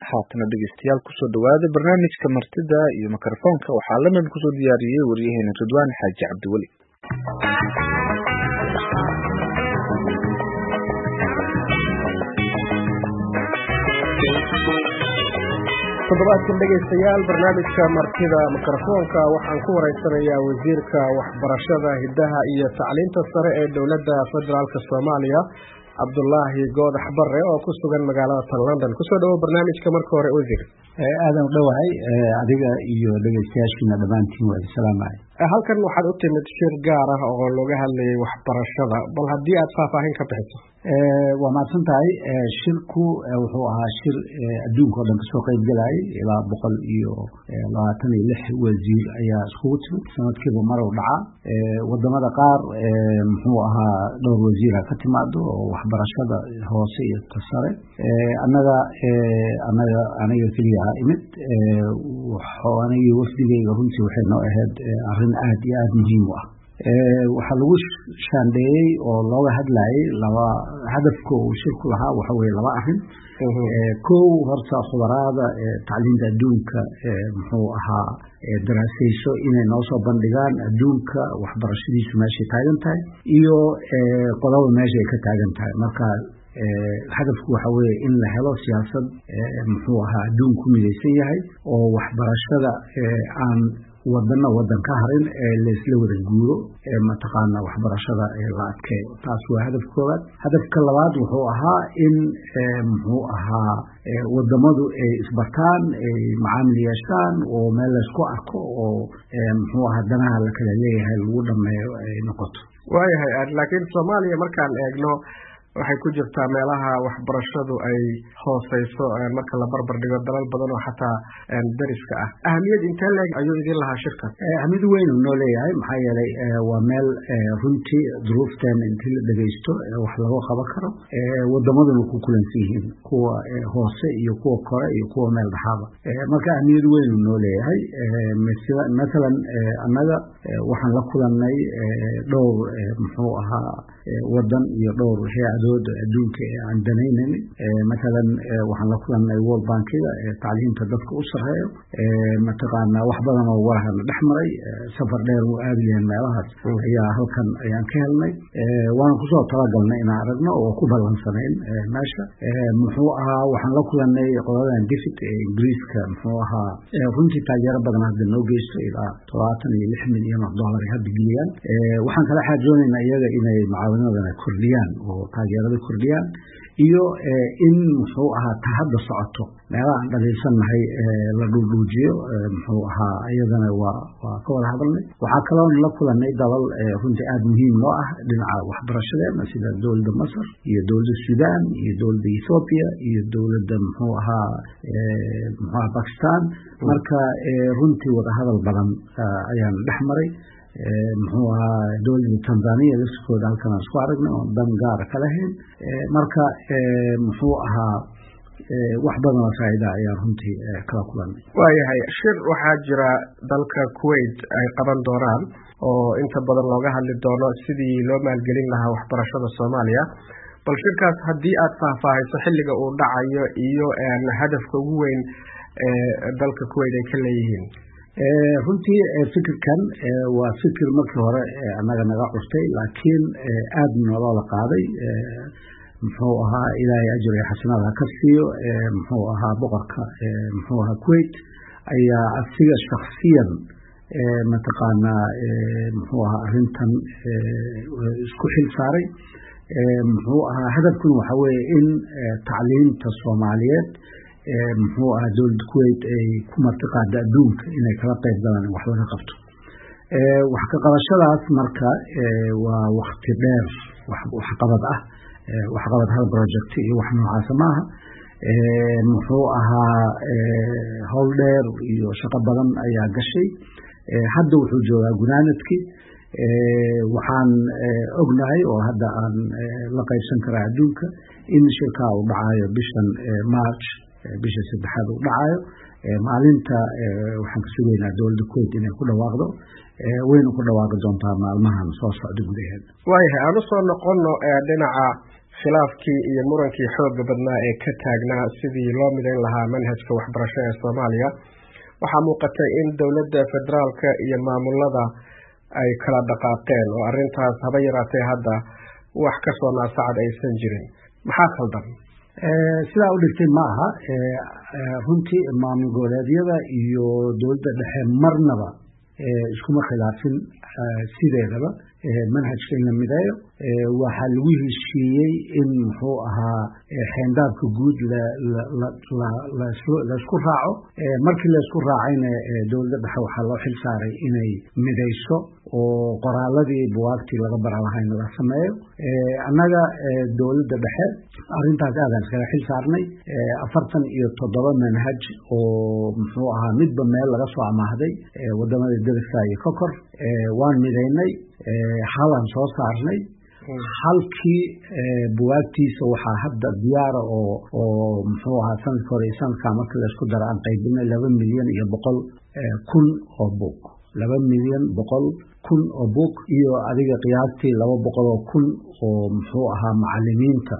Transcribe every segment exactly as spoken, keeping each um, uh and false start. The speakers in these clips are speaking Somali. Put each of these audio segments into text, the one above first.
haatana dhegeystayaal kusoo dhawaada barnaamijka martida iyo mikrofoonka waxaa la mid kusoo diyaariyey waryaheena Ridwaan Xaaji Cabdiweli. toddobaadkan dhegeystayaal barnaamijka martida mikrofoonka waxaan ku wareysanayaa wasiirka waxbarashada hidaha iyo tacliinta sare ee dowladda federaalka Soomaaliya Cabdullaahi Goodax Barre oo ku sugan magaalada London. kusoo dhawo barnaamijka marka hore wasiir. aadan u dhawahay adiga iyo dhegeystayaashina dhamaantiin waa salaamay. halkan waxaad u timid shir gaar ah oo looga hadlayay waxbarashada, bal haddii aad faahfaahin ka bixiso. waa mahadsan tahay. shirku wuxuu ahaa shir adduunka oo dhan kasoo qayb galayay, ilaa boqol iyo labaatan iyo lix wasiir ayaa iskugu timid. sanadkiiba mar u dhaca wadamada qaar muxuu ahaa dhowr wasiira ka timaado oo waxbarashada hoose iyo sare. annaga annaga aniga keliya imid aniga wafdigayga runtii waxay noo ahayd arrin aad iyo aad muhiim u ah. waxaa lagu shaandheeyey oo looga hadlayay laba hadafka uu shirku lahaa waxa weeye laba arrin. kow horta khubaraada tacliinta adduunka muxuu ahaa daraasayso inay noo soo bandhigaan adduunka waxbarashadiisu meeshay taagan tahay iyo qodoba meesha ay ka taagan tahay. marka hadafku waxa weeye in la helo siyaasad muxuu ahaa adduunku midaysan yahay oo waxbarashada aan wadana wadan ka harin ee la isla wada guuro ee mataqaana waxbarashada ee la adkeeyo. taas waa hadafka koowaad. hadafka labaad wuxuu ahaa in muxuu ahaa wadamadu ay isbartaan, ay macaamil yeeshaan oo meel la isku arko oo muxuu ahaa danaha la kala leeyahay lagu dhameeyo ay noqoto. waayahay laakiin Soomaaliya markaan eegno waxay ku jirtaa meelaha waxbarashadu ay hooseyso marka la barbar dhigo dalal badan oo xataa dariska ah. ahamiyad intee leeg ayuu idin lahaa shirkan? ahamiyad weyn uu noo leeyahay maxaa yeelay waa meel runtii duruufteena intii la dhegeysto wax lagu qaban karo. wadamaduna ku kulansan yihiin, kuwa hoose iyo kuwa kore iyo kuwa meel dhaxaaba. marka ahamiyad weyn uu noo leeyahay. masalan annaga waxaan la kulannay dhowr muxuu ahaa wadan iyo dhowr hay'ado adduunka aan danaynin. مثلا waxaan la kulannay World Bankiga tacliinta dadka u sareeyo mataqaana wax badan oo waraha la dhaxmaray. safar dheer oo aad iyo meelahaas ayaa halkan ayaan ka helnay. waan ku soo talagalnay in aan aragno oo ku ballansanayn meesha. muxuu ahaa waxaan la kulannay qodobada defit ee Ingiriiska muxuu ahaa runtii taageero badan hadda noo geysto ilaa todobaatan iyo lix milyan oo dollar hadda geliyaan. waxaan kala xaajoonaynaa iyaga inay mucaawinadana kordhiyaan oo taageerada kordhiyaan iyo in muxuu ahaa ta hadda socoto meelaha aan dhaliilsanahay la dhuudhuujiyo muxuu ahaa iyadana waa waa ka wada hadalnay. waxaa kaloo la kulannay dalal runtii aad muhiim noo ah dhinaca waxbarashadeena sida dowladda Masar iyo dowladda Suudaan iyo dowladda Ethiopia iyo dowladda muxuu ahaa muxuu ahaa Pakistan. marka runtii wada hadal badan ayaan dhex maray. muxuu ahaa dowladda Tanzania iskooda halkan aan isku aragnay oo dan gaar ka lahayn. marka muxuu ahaa wax badan oo faa'iido ayaa runtii kala kulannay. waayahay shir waxaa jira dalka Kuwait ay qaban doonaan oo inta badan looga hadli doono sidii loo maalgelin lahaa waxbarashada Soomaaliya. bal shirkaas haddii aad faahfaahiso xilliga uu dhacayo iyo hadafka ugu weyn ee dalka Kuwait ay ka leeyihiin. runtii fikirkan waa fikir markii hore annaga naga curtay laakiin aad nolola qaaday. muxuu ahaa ilaahay ajir iyo xasanaad ha ka siiyo. muxuu ahaa boqorka muxuu ahaa Kuwait ayaa asiga shakhsiyan mataqaana muxuu ahaa arrintan isku xil saaray. muxuu ahaa hadafkuna waxa weeye in tacliinta Soomaaliyeed muxuu ahaa dowladda Kuwait ay ku martiqaada adduunka inay kala qayb galaan wax laga qabto. wax ka qabashadaas marka waa waqti dheer wax qabad ah. wax qabad hal project iyo wax noocaas ma aha. muxuu ahaa hawl dheer iyo shaqo badan ayaa gashay. hadda wuxuu joogaa gunaanadkii. waxaan ognahay oo hadda aan la qaybsan karaa adduunka in shirkaa uu dhacayo bishan March bisha saddexaad uu dhacayo. maalinta waxaan ka sugaynaa dowladda Kuwait inay ku dhawaaqdo. wayna ku dhawaaqi doontaa maalmahan soo socda gudaheeda. waayahay aan u soo noqono dhinaca khilaafkii iyo murankii xooga badnaa ee ka taagnaa sidii loo midayn lahaa manhajka waxbarasho ee Soomaaliya waxaa muuqatay in dowladda federaalka iyo maamulada ay kala dhaqaaqeen oo arrintaas haba yaraatee hadda wax ka soo naasacad aysan jirin maxaa khaldan sidaa u dhigtay ma aha runtii maamul goboleedyada iyo dowladda dhexe marnaba iskuma khilaafin sideedaba manhajka in la mideeyo waxaa lagu heshiiyey in muxuu ahaa xeendaabka guud laisku raaco markii laisku raacayna dowladda dhexe waxaa loo xil saaray inay midayso oo qoraaladii buwaagtii laga bara lahayn la sameeyo annaga dowladda dhexe arrintaas aadaan iskaga xil saarnay afartan iyo toddoba manhaj oo muxuu ahaa midba meel laga soo amaahday wadamada deriska iyo ka kor waan midaynay halaan soo saarnay halkii buwaagtiisa waxaa hadda diyaara oo oo muxuu ahaa sanadka hore iyo sanadkaa markii laisku dara aan qaybinay laba milyan iyo boqol kun oo buug laba milyan boqol kun oo buug iyo adiga qiyaastii laba boqol oo kun oo muxuu ahaa macalimiinta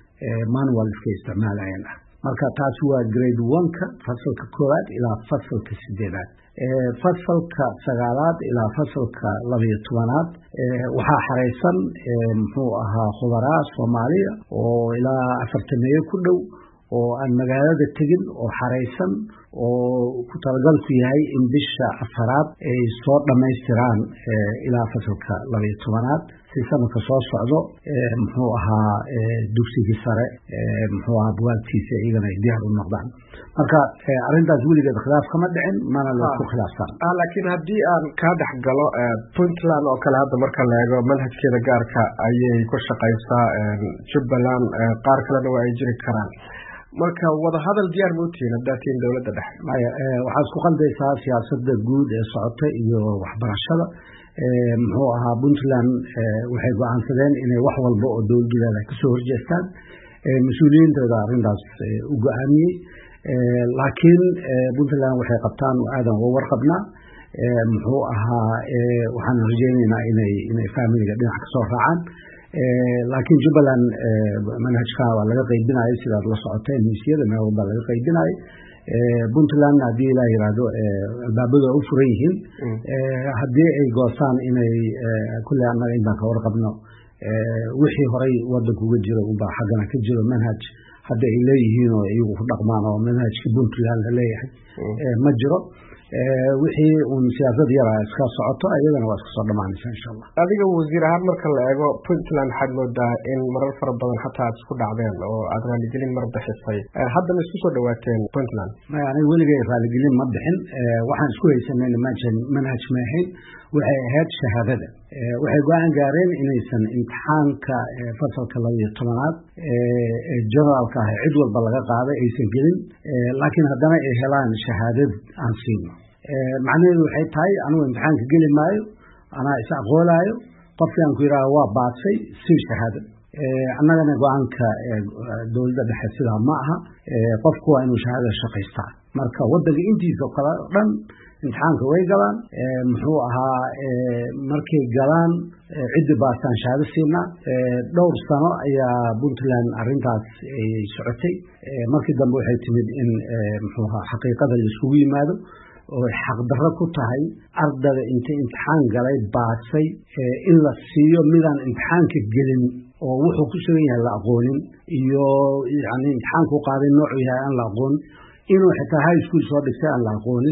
manualska isticmaalayaan ah marka taasi waa grade one-ka fasalka koowaad ilaa fasalka sideedaad fasalka sagaalaad ilaa fasalka labiyo tobanaad waxaa xaraysan muxuu ahaa khubaraa Soomaaliya oo ilaa afartameeyo ku dhow oo aan magaalada tegin oo xaraysan oo ku talagalku yahay in bisha afaraad ay soo dhammaystiraan ilaa fasalka labiyo tobanaad si sanadka soo socdo muxuu ahaa dugsigii sare muxuu ahaa buwaagtiisa iyagana ay diyaar u noqdaan marka arrintaas weligeed khilaaf kama dhicin mana laisku khilaafsan laakiin haddii aan kaa dhex galo Puntland oo kale hadda marka la eego manhajkeeda gaarka ayay ku shaqaysaa Jubbaland qaar kalena waa ay jiri karaan marka wada hadal diyaar ma u tihiin hadaatiin dowladda dhexe maya waxaa isku qaldaysaa siyaasadda guud ee socota iyo waxbarashada muxuu ahaa Puntland waxay go'aansadeen inay wax walba oo dowladdeeda ka soo horjeestaan mas-uuliyiintooda arrintaas u go'aamiyey laakiin Puntland waxay qabtaan aadan uga warqabnaa muxuu ahaa waxaan rajaynaynaa inay inay familiga dhinac ka soo raacaan laakiin Jubbaland manhajka waa laga qaybinayo sidaad la socotay miisyada meel walba laga qaybinayo Puntland haddii la yiraahdo albaabada u furan yihiin haddii ay goosaan inay kulli annaga intaan ka warqabno wixii horay wadanka uga jira unbaa xaggana ka jiro manhaj hadda ay leeyihiin oo iyagu ku dhaqmaan oo manhajka Puntland la leeyahay ma jiro wixii uun siyaasad yara iska socoto ayadana waa iska soo dhamaanaysa insha Allah adiga wasiir ahaan marka la eego Puntland xad moodaa in marar fara badan xataa aad isku dhacdeen oo aad raaligelin mar bixisay haddana isku soo dhawaateen Puntland ma yani weligay raaligelin ma bixin waxaan isku haysanay manhaj ma ahayn waxay ahayd shahaadada waxay go'aan gaareen inaysan imtixaanka fasalka labiyo tobanaad ee generalka ah cid walba laga qaaday aysan gelin laakiin haddana ay helaan shahaadad aan siino macnaheedu waxay tahay anigu imtixaanka geli maayo anaa is aqoolaayo qofkii aan ku yidhaaho waa baasay sii shahaado annagana go-aanka dowladda dhexe sidaa ma aha qofku waa inuu shahaadada shaqaystaa marka waddanka intiisa kale o dhan imtixaanka way galaan muxuu ahaa markay galaan ciddi baastaan shahaado siinaa dhowr sano ayaa Puntland arrintaas ay socotay markii dambe waxay timid in muxuu ahaa xaqiiqada la isugu yimaado oo xaqdarro ku tahay ardayda inta imtixaan galay baasay in la siiyo midaan imtixaanka gelin oo wuxuu ku sugan yahay la aqoonin iyo yani imtixaanku qaaday noocu yahay aan la aqoon inuu xitaa high school soo dhigtay aan la aqoonin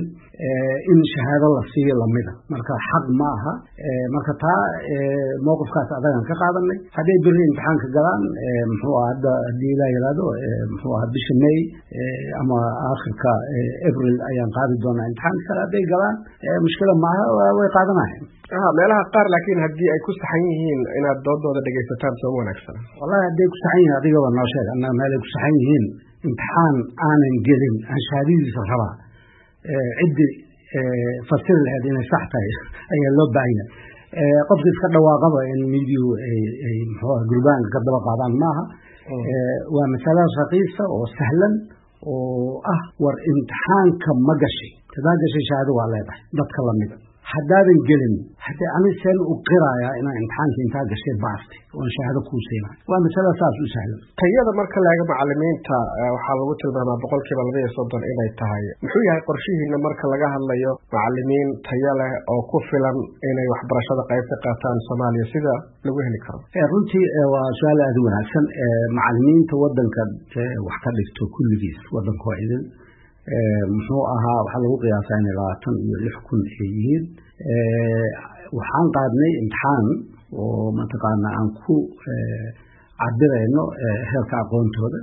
in shahaado la siiyo lamida marka xaq ma aha marka taa mowqifkaas adagan ka qaadanay hadday beri imtixaanka galaan muxuu ahaa hadda haddii la yiraahdo muxuu ahaa bisha May ama aakhirka April ayaan qaadi doonaa imtixaanka kale hadday galaan mushkila ma aha way qaadanayaan aha meelaha qaar laakiin haddii ay ku saxan yihiin inaad doodooda dhagaysataan soo wanaagsan wallahi hadday ku saxan yihiin adiga waa noo sheeg annaga meel ay ku saxan yihiin imtixaan aanan gelin aan shahaadadiisa rabaa ciddi fasir lahayd inay sax tahay ayaa loo baahan yahay qofka iska dhawaaqaba in miidiyu ay muxuu gurbaanka ka daba qaadaan maaha waa masale raqiisa oo sahlan oo ah war imtixaanka ma gashay hadaa gashay shahaado waa leedahay dadka lamida haddaadan gelin haddii ani seen u qiraaya inaan imtixaanka intaa gashay baastay oon shahaado kuu siinay waa masala saas u sahlan tayada marka laga macallimiinta waxaa lagu tilmaamaa boqolkiiba laba iyo soddon inay tahay muxuu yahay qorshihiina marka laga hadlayo macallimiin tayo leh oo ku filan inay waxbarashada qayb ka qaataan Soomaaliya sida lagu heli karo runtii waa su'aal aad u wanaagsan macallimiinta wadanka wax ka dhigto kulligiis wadanka waa idin muxuu ahaa waxa lagu qiyaasaa in labaatan iyo lix kun ay yihiin waxaan qaadnay imtixaan oo mataqaana aan ku cabirayno heerka aqoontooda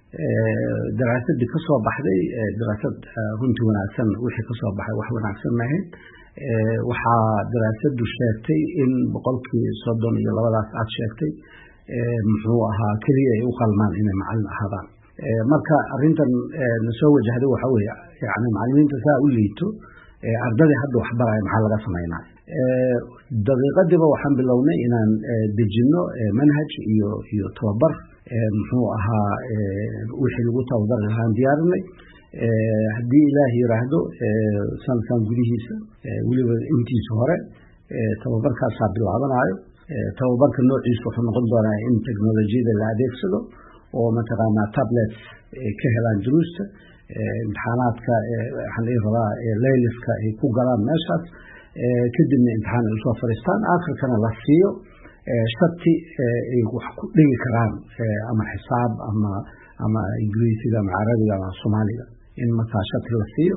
daraasadii ka soo baxday daraasad runtii wanaagsan wixii ka soo baxay wax wanaagsan ma ahayn waxaa daraasadu sheegtay in boqolkii soddon iyo labadaas aad sheegtay muxuu ahaa keliya ay u qalmaan inay macallin ahaadaan marka arrintan na soo wajahday waxa weeye yani macallimiinta saa u liito ardadii hadda wax baraya maxaa laga samaynaa daqiiqadiiba waxaan bilownay inaan dejinno manhaj iyo iyo tababar muxuu ahaa wixii lagu tababari lahaan diyaarinay haddii ilaah yiraahdo sanadkan gudihiisa weliba intiisa hore tababarkaasaa bilaabanayo tababarka noociisa wuxuu noqon doonaa in teknolojiyada la adeegsado oo mataqaanaa tablets ka helaan duruusta imtixaanaadka waxaan dhihi rabaa layliska ay ku galaan meeshaas kadibna imtixaan ay usoo fadhiistaan aakhirkana la siiyo shati ay wax ku dhigi karaan ama xisaab ama ama ingiriisiga ama carabiga ama soomaaliga in markaa shati la siiyo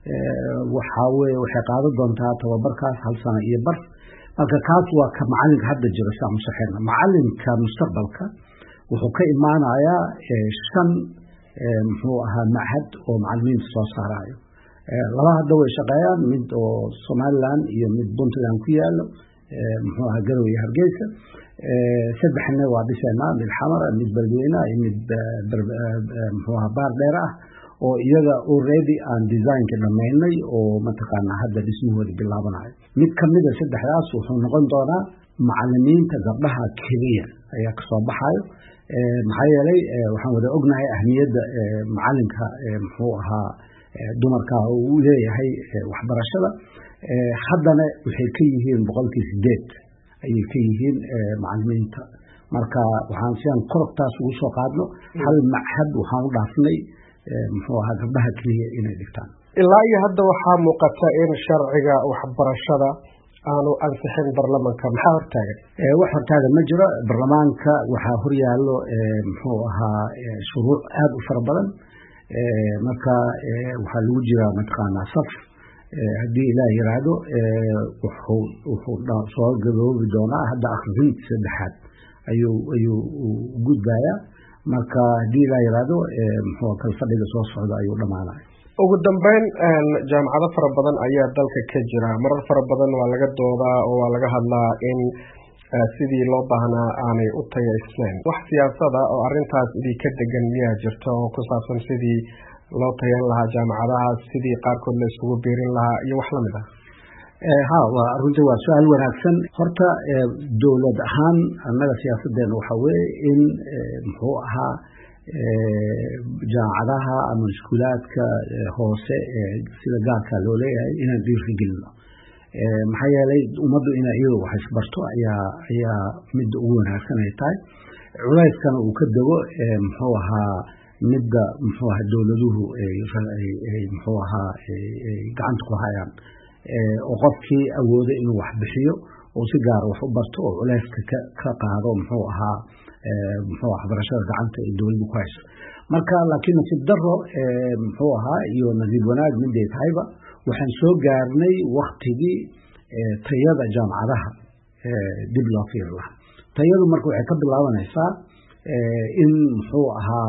waxaa weeye waxay qaadan doontaa tababarkaas hal sano iyo bar marka kaas waa ka macalinka hadda jira saa musaxeena macalinka mustaqbalka wuxuu ka imaanayaa shan muxuu ahaa machad oo macallimiinta soo saarayo laba hadda way shaqeeyaan mid oo Somaliland iyo mid Puntland ku yaalo muxuu ahaa Garowe iyo Hargeysa saddexna waa dhisayna mid xamara mid balweyna iyo mid muxuu ahaa baar dheer ah oo iyaga already aan design ka dhameynay oo mataqaana hadda dhismahooda bilaabanayo mid kamid ah saddexdaas wuxuu noqon doonaa macallimiinta gabdhaha kaliya ayaa ka soo baxayo maxaa yeelay waxaan wada ognahay ahmiyadda macalinka muxuu ahaa dumarka uu leeyahay waxbarashada haddana waxay ka yihiin boqolkii sideed ayay ka yihiin macallimiinta marka waxaan siyan korobtaas ugu soo qaadno hal machad waxaan u dhaafnay muxuu ahaa gabdhaha kaliya inay dhigtaan ilaa iyo hadda waxaa muuqata in sharciga waxbarashada aanu ansixin baarlamaanka maxaa hortaagan wax hortaagan ma jiro baarlamaanka waxaa horyaalo muxuu ahaa shuruuc aad u fara badan marka waxaa lagu jiraa mataqaanaa saf haddii ilaah yiraahdo wuxuu wuxuu soo gaboobi doonaa hadda akhrinta saddexaad ayuu ayuu gudbayaa marka haddii ilaah yiraahdo muxuu kala fadhiga soo socda ayuu dhamaanaya ugu dambeyn jaamacado fara badan ayaa dalka ka jira marar fara badan waa laga doodaa oo waa laga hadlaa in sidii loo baahnaa aanay u tayaysnayn wax siyaasada oo arintaas idii ka degan miyaa jirto oo ku saabsan sidii loo tayan lahaa jaamacadahaas sidii qaarkood la isugu biirin lahaa iyo wax lamid ah ha waa runtii waa su-aal wanaagsan horta dowlad ahaan annaga siyaasadeena waxa weeye in muxuu ahaa jaamacadaha ama iskuulaadka hoose sida gaarka loo leeyahay inaan dhiirigelino maxaa yeelay ummaddu inay iyadu wax isbarto ayaa ayaa midda ugu wanaagsan ay tahay culayskana uu ka dego muxuu ahaa midda muxuu ahaa dowladuhu ay muxuu ahaa gacanta ku hayaan oo qofkii awooda inuu wax bixiyo oo si gaar wax u barto oo culayska ka ka qaado muxuu ahaa muxuu waxbarashada gacanta ee dowladdu ku hayso marka laakiin nasiib daro muxuu ahaa iyo nasiib wanaag miday tahayba waxaan soo gaarnay waktigii tayada jaamacadaha dib loo fiiri lahaa tayadu marka waxay ka bilaabanaysaa in muxuu ahaa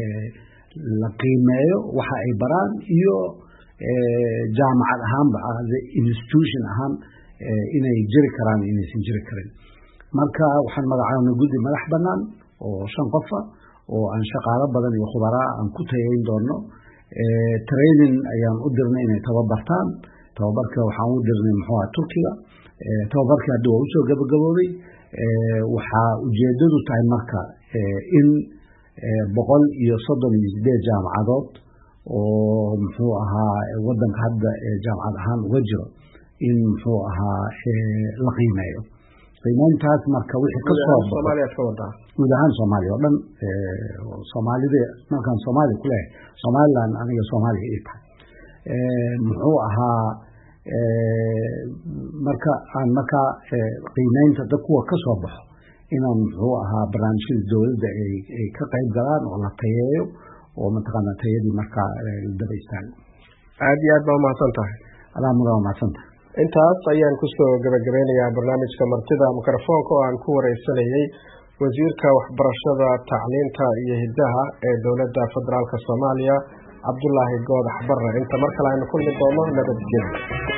la qiimeeyo waxa ay baraan iyo jaamacad ahaanba institution ahaan inay jiri karaan inaysan jiri karin marka waxaan magacaabnay guddi madax bannaan oo shan qofa oo aan shaqaalo badan iyo khubaraa aan ku tayayn doono training ayaan u dirnay inay tababartaan tababarka waxaan u dirnay muxuu ahaa turkiga tababarkii hadda waa usoo gabagabooday waxaa ujeedadu tahay marka in boqol iyo soddon iyo sideed jaamacadood oo muxuu ahaa wadanka hadda jaamacad ahaan uga jiro in muxuu ahaa la qiimeeyo qiimeyntaas marka wixii ka soo baxo Soomaaliya ka wada guud ahaan Soomaaliya oo dhan Soomaalida markaan Soomaaliya ku leeyahay Somaliland aniga Soomaaliya ay tahay muxuu ahaa marka aan marka qiimeynta dad kuwa ka soo baxo inaan muxuu ahaa barnaamijyada dowladda ay ka qayb galaan oo la tayeeyo oo mataqaana tayadii marka la daba istaago aad iyo aad baa umahadsan tahay adaa mudan umahadsan tahay intaas ayaan kusoo gabagabeynayaa barnaamijka martida mikrofoonka oo aan ku wareysanayay wasiirka waxbarashada tacliinta iyo hidaha ee dowladda federaalka Soomaaliya Cabdullaahi Goodax Barre inta mar kale aynu kulmi doono nabadgelyo.